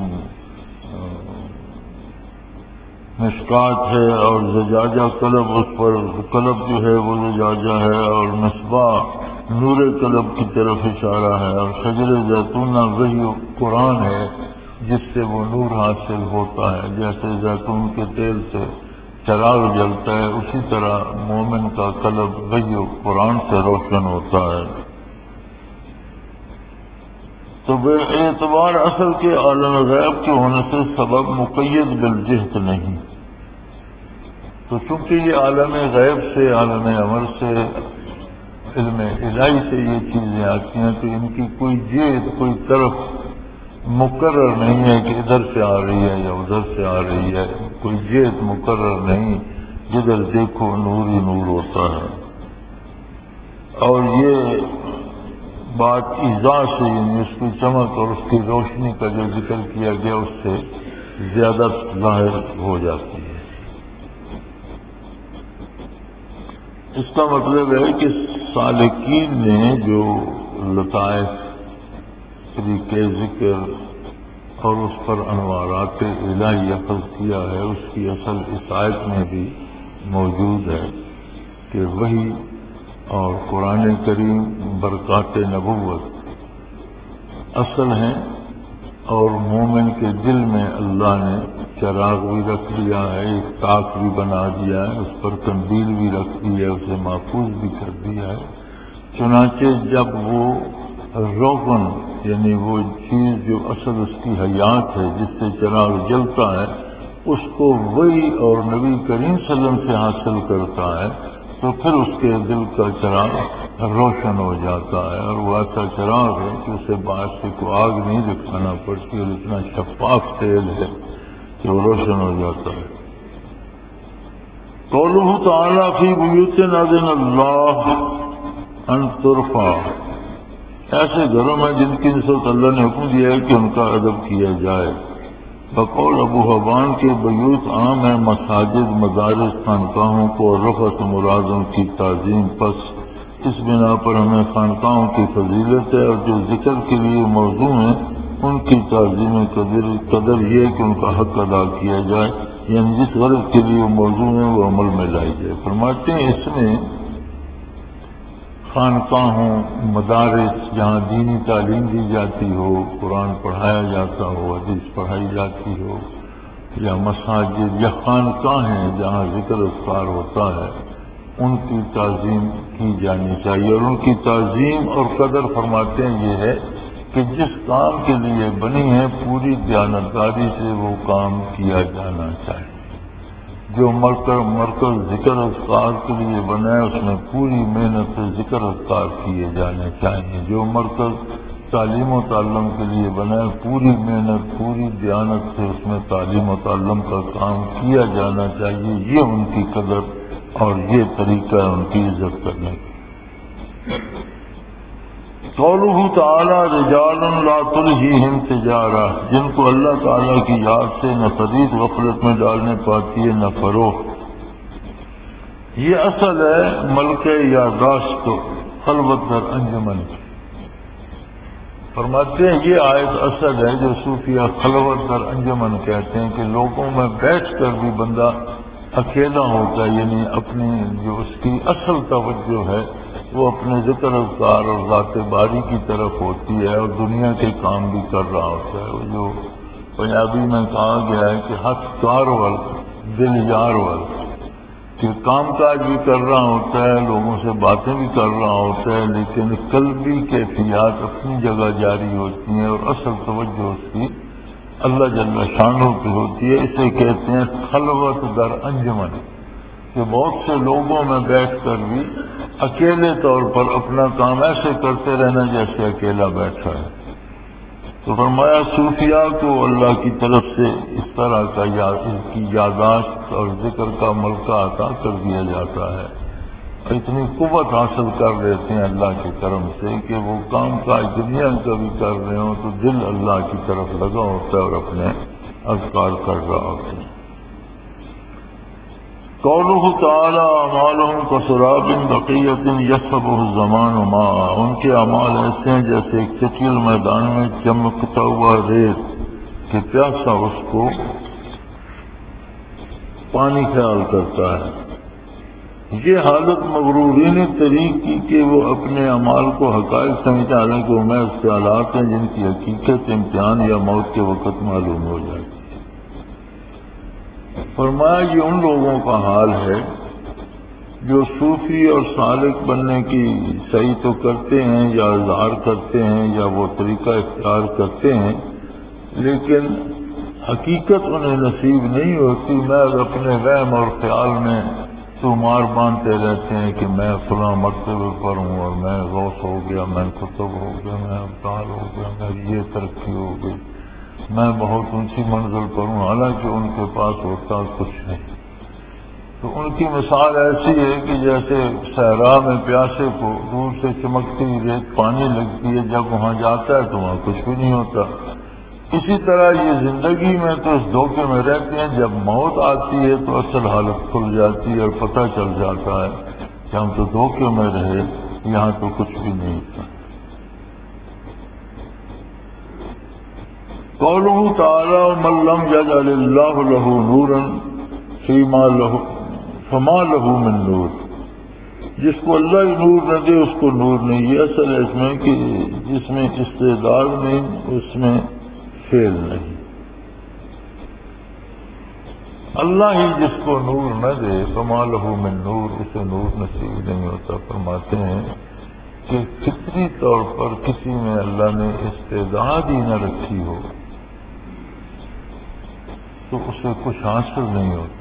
مشکات ہے اور زجاجہ قلب، اس پر قلب جو ہے وہ زجاجہ ہے اور مصباح نور قلب کی طرف اشارہ ہے، اور شجر زیتونہ وحی قرآن ہے جس سے وہ نور حاصل ہوتا ہے، جیسے زیتون کے تیل سے چراغ جلتا ہے اسی طرح مومن کا قلب وحی قرآن سے روشن ہوتا ہے۔ تو بے اعتبار اصل کے عالم غیب کے ہونے سے سبب مقید بالجہت نہیں، تو چونکہ یہ عالم غیب سے، عالم امر سے، علم الہی سے یہ چیزیں آتی ہیں تو ان کی کوئی جہت، کوئی طرف مقرر نہیں ہے کہ ادھر سے آ رہی ہے یا ادھر سے آ رہی ہے، کوئی جہت مقرر نہیں، جدھر دیکھو نور ہی نور ہوتا ہے۔ اور یہ بات ایضاح سے، یعنی اس کی چمک اور اس کی روشنی کا جو ذکر کیا گیا اس سے زیادہ ظاہر ہو جاتی ہے۔ اس کا مطلب ہے کہ سالکین نے جو لطائف، طریقے ذکر اور اس پر انوارات الہی اخذ کیا ہے، اس کی اصل اس آیت میں بھی موجود ہے کہ وحی اور قرآن کریم برکات نبوت اصل ہیں، اور مومن کے دل میں اللہ نے چراغ بھی رکھ دیا ہے، ایک طاق بھی بنا دیا ہے، اس پر قندیل بھی رکھ دی ہے، اسے محفوظ بھی کر دیا ہے۔ چنانچہ جب وہ روغن یعنی وہ چیز جو اصل اس کی حیات ہے، جس سے چراغ جلتا ہے، اس کو وہی اور نبی کریم صلی اللہ علیہ وسلم سے حاصل کرتا ہے تو پھر اس کے دل کا چراغ روشن ہو جاتا ہے، اور وہ ایسا چراغ ہے کہ اسے باہر سے کوئی آگ نہیں دکھانا پڑتی، اور اتنا شفاف تیل ہے کہ وہ روشن ہو جاتا ہے۔ قولہ تعالیٰ فی بیوت اذن اللہ ان ترفع، ایسے گھروں میں جن کی نسبت اللہ نے حکم دیا ہے کہ ان کا ادب کیا جائے۔ بقول ابو حبان کے بیوت عام ہے مساجد، مدارس، خانقاہوں کو، اور رفعت مرادوں کی تعظیم، پس اس بنا پر ہمیں خانقاہوں کی فضیلت ہے، اور جو ذکر کے لیے موضوع ہیں ان کی تعظیم قدر یہ کہ ان کا حق ادا کیا جائے، یعنی جس غرض کے لیے وہ موضوع ہیں وہ عمل میں لائی جائے۔ فرماتے ہیں اس میں خانقاہوں، مدارس جہاں دینی تعلیم دی جاتی ہو، قرآن پڑھایا جاتا ہو، حدیث پڑھائی جاتی ہو، یا مساجد یا خانقاہیں جہاں ذکر اذکار ہوتا ہے، ان کی تعظیم کی جانی چاہیے، اور ان کی تعظیم اور قدر فرماتے ہیں یہ ہے کہ جس کام کے لیے بنی ہے پوری دیانتداری سے وہ کام کیا جانا چاہیے۔ جو مرکز ذکر اذکار کے لیے بنا ہے اس میں پوری محنت سے ذکر اذکار کیے جانے چاہیے۔ جو مرکز تعلیم و تعلم کے لیے بنا ہے پوری محنت پوری دیانت سے اس میں تعلیم و تعلم کا کام کیا جانا چاہیے۔ یہ ان کی قدر اور یہ طریقہ ہے ان کی عزت کرنے کا۔ قولہ تعالی رجال لا تلہیہم تجارہ، جن کو اللہ تعالیٰ کی یاد سے نہ خرید غفلت میں ڈالنے پاتی ہے نہ فروخت۔ یہ اصل ہے ملکہ یاداشت خلوت در انجمن کی۔ فرماتے ہیں یہ آیت اصل ہے جو صوفیہ خلوت در انجمن کہتے ہیں، کہ لوگوں میں بیٹھ کر بھی بندہ اکیلا ہوتا ہے، یعنی اپنی جو اس کی اصل توجہ ہے وہ اپنے ذکر اذکار اور ذات باری کی طرف ہوتی ہے، اور دنیا کے کام بھی کر رہا ہوتا ہے۔ وہ جو پنجابی میں کہا گیا ہے کہ ہاتھ کار ول دل یار ول، کہ کام کاج بھی کر رہا ہوتا ہے، لوگوں سے باتیں بھی کر رہا ہوتا ہے، لیکن قلبی کیفیات اپنی جگہ جاری ہوتی ہیں، اور اصل توجہ اس کی اللہ جل شانہ کی ہوتی ہے۔ اسے کہتے ہیں خلوت در انجمن، کہ بہت سے لوگوں میں بیٹھ کر بھی اکیلے طور پر اپنا کام ایسے کرتے رہنا جیسے اکیلا بیٹھا ہے۔ تو فرمایا صوفیاء کو اللہ کی طرف سے اس طرح کا اس کی یاداشت اور ذکر کا ملکہ عطا کر دیا جاتا ہے، اور اتنی قوت حاصل کر لیتے ہیں اللہ کے کرم سے کہ وہ کام کاج دنیا کا بھی کر رہے ہوں تو دل اللہ کی طرف لگا ہوتا ہے اور اپنے اذکار کر رہا ہوتا ہے۔ قولہ تعالی اعمالہم کسراب بقیۃ یحسبہ الزمان ماء، ان کے اعمال ایسے ہیں جیسے ایک چٹیل میدان میں چمکتا ہوا ریت کہ پیاسا اس کو پانی خیال کرتا ہے۔ یہ حالت مغرورین طریق کی کہ وہ اپنے اعمال کو حقائق سمجھتے ہیں، حالانکہ وہ محض خیالات ہیں جن کی حقیقت امتحان یا موت کے وقت معلوم ہو جاتی ہے۔ فرمایا یہ ان لوگوں کا حال ہے جو صوفی اور سالک بننے کی صحیح تو کرتے ہیں یا اظہار کرتے ہیں یا وہ طریقہ اختیار کرتے ہیں، لیکن حقیقت انہیں نصیب نہیں ہوتی، محض اپنے وہم اور خیال میں شمار باندھتے رہتے ہیں کہ میں فلاں مرتبے پر ہوں، اور میں غوث ہو گیا، میں قطب ہو گیا، میں ابدال ہو گیا، میری یہ ترقی ہو گئی، میں بہت اونچی منزل پر ہوں، حالانکہ ان کے پاس ہوتا کچھ نہیں۔ تو ان کی مثال ایسی ہے کہ جیسے صحرا میں پیاسے کو دور سے چمکتی ریت پانی لگتی ہے، جب وہاں جاتا ہے تو وہاں کچھ بھی نہیں ہوتا، اسی طرح یہ زندگی میں تو اس دھوکے میں رہتے ہیں، جب موت آتی ہے تو اصل حالت کھل جاتی ہے اور پتہ چل جاتا ہے کہ ہم تو دھوکے میں رہے، یہاں تو کچھ بھی نہیں تھا۔ قوله تعالی من لم يجعل اللہ له نورا فما له من نور، جس کو اللہ ہی نور نہ دے اس کو نور نہیں۔ یہ اصل ہے اس میں کہ جس میں استعداد نہیں اس میں فعل نہیں۔ اللہ ہی جس کو نور نہ دے فما له من نور، اسے نور نصیب نہیں ہوتا۔ فرماتے ہیں کہ فطری طور پر کسی میں اللہ نے استعداد ہی نہ رکھی ہو تو اسے کچھ حاصل نہیں ہوتا۔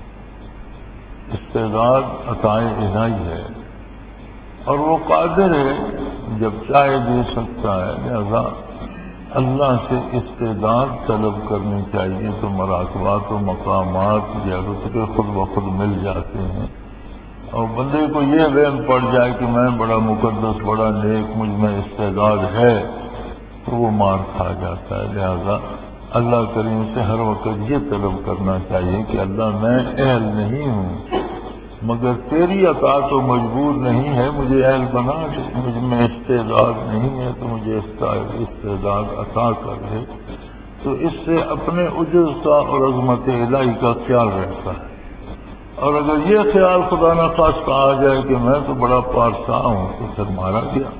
استعداد عطائے الہی ہے اور وہ قادر ہے، جب چاہے دے سکتا ہے، لہذا اللہ سے استعداد طلب کرنی چاہیے تو مراقبات و مقامات یا رتبے خود بخود مل جاتے ہیں۔ اور بندے کو یہ وہم پڑ جائے کہ میں بڑا مقدس بڑا نیک مجھ میں استعداد ہے تو وہ مار کھا جاتا ہے۔ لہذا اللہ کریم سے ہر وقت یہ طلب کرنا چاہیے کہ اللہ میں اہل نہیں ہوں مگر تیری عطا تو مجبور نہیں ہے، مجھے اہل بنا دے، مجھ میں استعداد نہیں ہے تو مجھے استعداد عطا کر دے۔ تو اس سے اپنے عجز کا اور عظمت الہی کا خیال رہتا ہے۔ اور اگر یہ خیال خدا نخواستہ آ جائے کہ میں تو بڑا پارسا ہوں تو پھر مارا گیا۔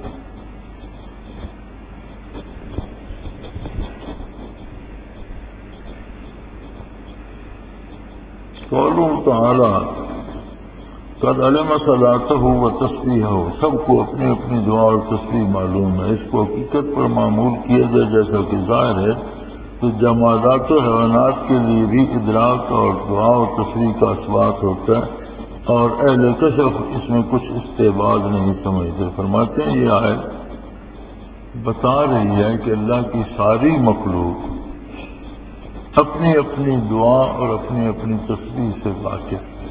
قوله تعالی قد علم صلاته و تسبیحہ، سب کو اپنی اپنی دعا اور تسبیح معلوم ہے۔ اس کو حقیقت پر معمول کیا جائے جیسا کہ ظاہر ہے تو جمادات و حیوانات کے لیے بھی ادراک اور دعا و تسبیح کا اثبات ہوتا ہے اور اہل کشف اس میں کچھ استعباد نہیں سمجھتے۔ فرماتے ہیں یہ آیت بتا رہی ہے کہ اللہ کی ساری مخلوق اپنی اپنی دعا اور اپنی اپنی تسبیح سے واقف ہے۔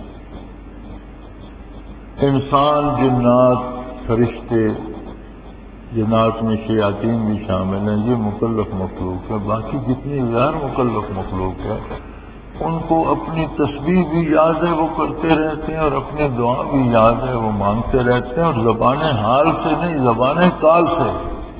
انسان، جنات، فرشتے، جنات میں شیاطین بھی شامل ہیں، یہ مکلف مخلوق ہے۔ باقی جتنی غیر مکلف مخلوق ہے ان کو اپنی تسبیح بھی یاد ہے، وہ کرتے رہتے ہیں، اور اپنی دعا بھی یاد ہے، وہ مانگتے رہتے ہیں، اور زبان حال سے نہیں زبان قال سے۔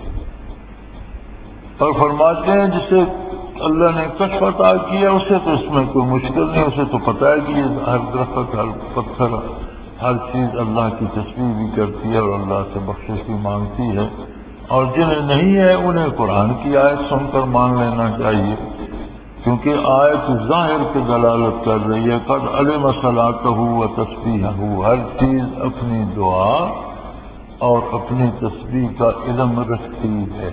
اور فرماتے ہیں جسے اللہ نے کشف عطا کیا اسے تو اس میں کوئی مشکل نہیں، اسے تو پتہ ہے کہ یہ ہر درخت ہر پتھر ہر چیز اللہ کی تسبیح بھی کرتی ہے اور اللہ سے بخشش بھی مانگتی ہے۔ اور جنہیں نہیں ہے انہیں قرآن کی آیت سن کر مان لینا چاہیے، کیونکہ آیت ظاہر کی دلالت کر رہی ہے قد علم صلاتہ و تسبیحہ، ہر چیز اپنی دعا اور اپنی تسبیح کا علم رکھتی ہے۔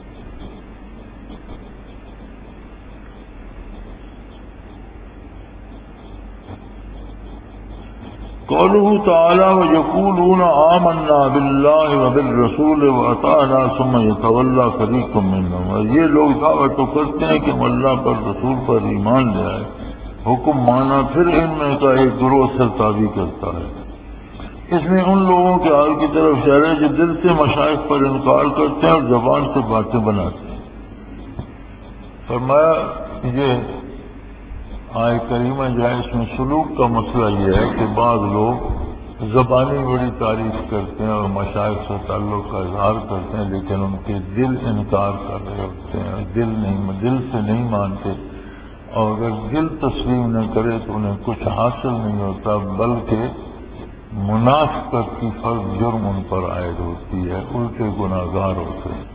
قوله تعالی ويقولون آمنا بالله وبالرسول وأطعنا ثم يتولى فريق منهم، اور یہ لوگ دعوت تو کرتے ہیں کہ ہم اللہ پر رسول پر ایمان لے آئے، حکم مانا، پھر ان میں کا ایک گروہ سرتابی کرتا ہے۔ اس میں ان لوگوں کے حال کی طرف اشارہ ہے جو دل سے مشائخ پر انکار کرتے ہیں اور زبان سے باتیں بناتے ہیں۔ فرمایا یہ آئے کریمہ جو ہے اس میں سلوک کا مسئلہ یہ ہے کہ بعض لوگ زبانی بڑی تعریف کرتے ہیں اور مشائخ سے تعلق کا اظہار کرتے ہیں، لیکن ان کے دل انکار کر رہے ہوتے ہیں، دل سے نہیں مانتے، اور اگر دل تسلیم نہ کرے تو انہیں کچھ حاصل نہیں ہوتا، بلکہ منافقت کی فرض جرم ان پر عائد ہوتی ہے، الٹے گناہگار ہوتے ہیں۔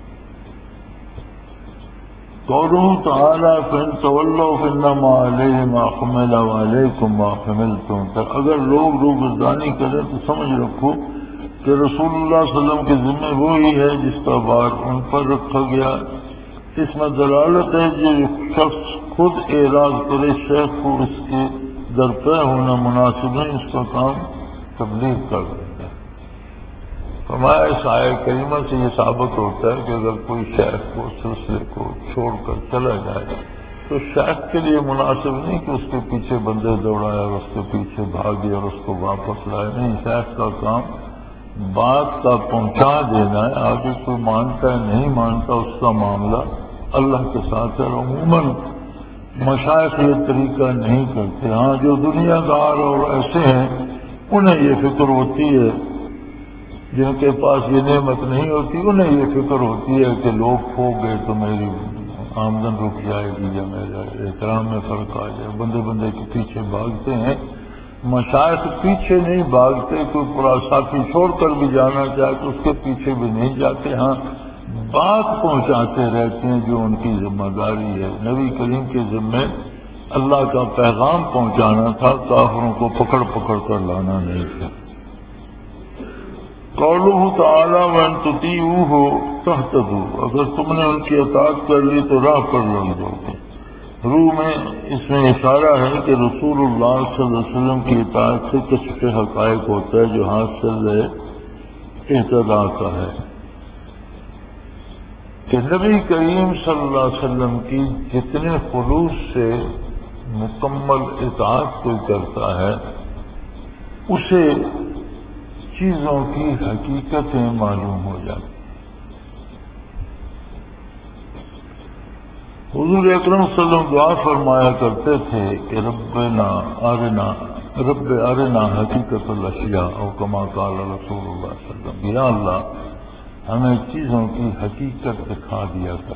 قوله تعالی فإن تولوا فإنما علیہ ما حمل وعلیکم ما حملتم، اگر لوگ روگردانی کریں تو سمجھ رکھو کہ رسول اللہ صلی اللہ علیہ وسلم کے ذمہ وہی ہے جس کا بار ان پر رکھا گیا۔ اس میں دلالت ہے جو شخص خود اعراض کرے شیخ کو اس کے درپے ہونا مناسب نہیں، اس کا کام تبلیغ کر دیتا ہے۔ فرمایا اس آیہ کریمہ سے یہ ثابت ہوتا ہے کہ اگر کوئی شیخ کو سلسلے کو چھوڑ کر چلا جائے تو شیخ کے لیے مناسب نہیں کہ اس کے پیچھے بندے دوڑائے اور اس کے پیچھے بھاگے اور اس کو واپس لائے، نہیں، شیخ کا کام بات کا پہنچا دینا ہے۔ آگے کوئی مانتا ہے نہیں مانتا اس کا معاملہ اللہ کے ساتھ ہے. عموماً مشائخ یہ طریقہ نہیں کرتے. ہاں جو دنیا دار اور ایسے ہیں انہیں یہ فکر ہوتی ہے، جن کے پاس یہ نعمت نہیں ہوتی انہیں یہ فکر ہوتی ہے کہ لوگ کھو گئے تو میری آمدن رک جائے گی یا میرے احترام میں فرق آ جائے. بندے بندے کے پیچھے بھاگتے ہیں. مشائخ پیچھے نہیں بھاگتے. کوئی پورا ساتھی چھوڑ کر بھی جانا چاہے تو اس کے پیچھے بھی نہیں جاتے. ہاں بات پہنچاتے رہتے ہیں جو ان کی ذمہ داری ہے. نبی کریم کے ذمے اللہ کا پیغام پہنچانا تھا، کافروں کو پکڑ پکڑ کر لانا نہیں تھا. قولہ تعالی وَإِن تُطِيعُوهُ تَهْتَدُوا، اگر تم نے ان کی اطاعت کر لی تو راہ پر لگ جاؤ گے. روح میں اس میں اشارہ ہے کہ رسول اللہ صلی اللہ علیہ وسلم کی اطاعت سے کشف حقائق ہوتا ہے جو حاصل اہتداء کا ہے. کہ نبی کریم صلی اللہ علیہ وسلم کی جتنے خلوص سے مکمل اطاعت کوئی کرتا ہے اسے چیزوں کی حقیقتیں معلوم ہو جاتی. حضور اکرم صلی اللہ علیہ وسلم دعا فرمایا کرتے تھے کہ رب ارنا حقیقت الاشیاء او کما قال رسول اللہ صلی اللہ علیہ وسلم. یا اللہ ہمیں چیزوں کی حقیقت دکھا دیا کر.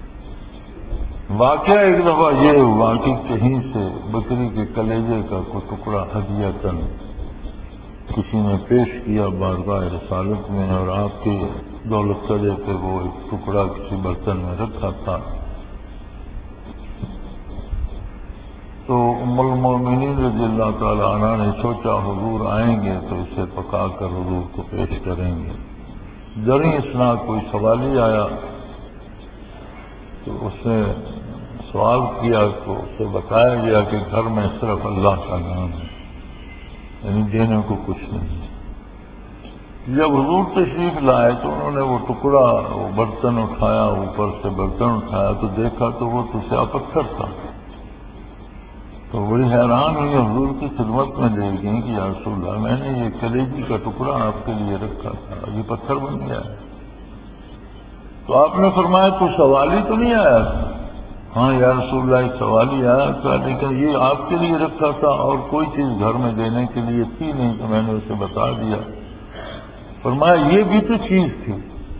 واقعہ ایک دفعہ یہ ہوا کہ کہیں سے بکری کے کلیجے کا کوئی ٹکڑا ہدیۃً کسی نے پیش کیا بارگاہ رسالت میں، اور آپ کے دولت قدے پہ وہ ایک ٹکڑا کسی برتن میں رکھا تھا. تو ام المومنین رضی اللہ تعالی عنہ نے سوچا حضور آئیں گے تو اسے پکا کر حضور کو پیش کریں گے. دریں اثنا کوئی سوالی آیا تو اس نے سوال کیا تو اسے بتایا گیا کہ گھر میں صرف اللہ کا نام ہے، یعنی دینے کو کچھ نہیں. جب حضور تشریف لائے تو انہوں نے وہ ٹکڑا وہ برتن اٹھایا، اوپر سے برتن اٹھایا تو دیکھا تو وہ تو سیاہ پتھر تھا. تو بڑی حیران ہوئی، حضور کی خدمت میں لے گئی کہ یا رسول اللہ میں نے یہ کلیجی کا ٹکڑا آپ کے لیے رکھا تھا، یہ پتھر بن گیا ہے. تو آپ نے فرمایا تو سوالی تو نہیں آیا؟ ہاں یا رسول اللہ ایک سوالی آیا تھا، لیکن یہ آپ کے لیے رکھا تھا اور کوئی چیز گھر میں دینے کے لیے تھی نہیں تو میں نے اسے بتا دیا. فرمایا یہ بھی تو چیز تھی،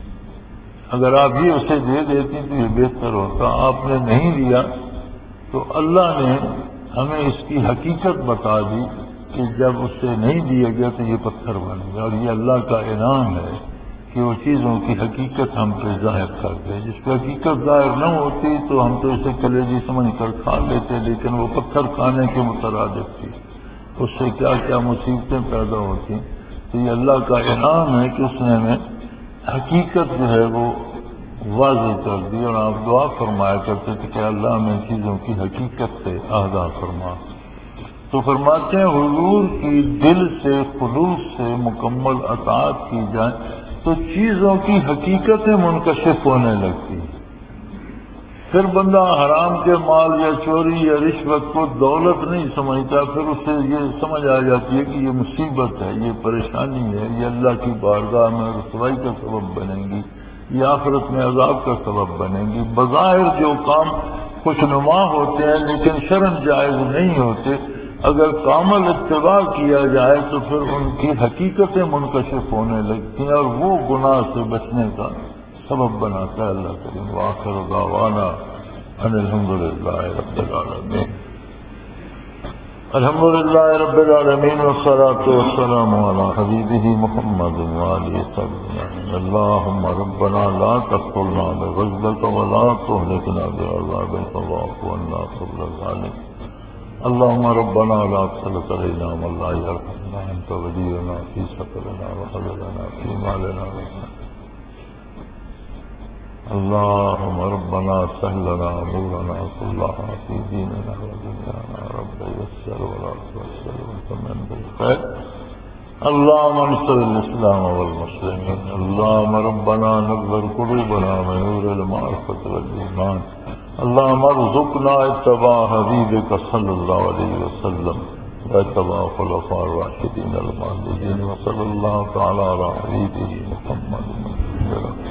اگر آپ یہ اسے دے دیتی تو یہ بہتر ہوتا. آپ نے نہیں دیا تو اللہ نے ہمیں اس کی حقیقت بتا دی کہ جب اس سے نہیں دیا گیا تو یہ پتھر بن گیا. اور یہ اللہ کا انعام ہے کہ وہ چیزوں کی حقیقت ہم پہ ظاہر کر دے. جس پہ حقیقت ظاہر نہ ہوتی تو ہم تو اسے کلیجی سمجھ کر کھا لیتے، لیکن وہ پتھر کھانے کے مترادف تھی، اس سے کیا کیا مصیبتیں پیدا ہوتی. تو یہ اللہ کا انعام ہے کہ اس نے ہمیں حقیقت جو ہے وہ واضح کر دی. اور آپ دعا فرمایا کرتے تھے کہ اللہ ہمیں چیزوں کی حقیقت سے آگاہ فرما. تو فرماتے ہیں حضور کی دل سے خلوص سے مکمل اطاعت کی جائے تو چیزوں کی حقیقتیں منکشف ہونے لگتی. پھر بندہ حرام کے مال یا چوری یا رشوت کو دولت نہیں سمجھتا، پھر اسے یہ سمجھ آ جاتی ہے کہ یہ مصیبت ہے، یہ پریشانی ہے، یہ اللہ کی بارگاہ میں رسوائی کا سبب بنے گی، یہ آخرت میں عذاب کا سبب بنے گی. بظاہر جو کام خوشنما ہوتے ہیں لیکن شرعاً جائز نہیں ہوتے، اگر کامل اتباع کیا جائے تو پھر ان کی حقیقتیں منکشف ہونے لگتی ہیں اور وہ گناہ سے بچنے کا سبب بناتا ہے. اللہ کریم وآخر دعوانا ان الحمدللہ رب العالمین. الحمدللہ رب العالمین والصلاة والسلام علی حبیبہ محمد وآلہ وصحبہ. اللہم ربنا لا تقتلنا بغضبک ولا تہلکنا بعذابک واعف عنا قبل ذلک. اللهم ربنا لا تسلط علينا من لا يرحمنا انت ولينا في سفرنا وحضرنا في مالنا رحمنا. اللهم ربنا سهل لنا امورنا كلها في ديننا ودنيانا رب يسر ولا تعسر وتمن بالخير. اللهم انصر الاسلام والمسلمين. اللهم ربنا نور قلوبنا بنور المعرفة والايمان. اللهم ارزقنا اتباع حبيبك صلى الله عليه وسلم واتباع خلفاء الراشدين المهديين. وصلى الله تعالى على حبيبه محمد.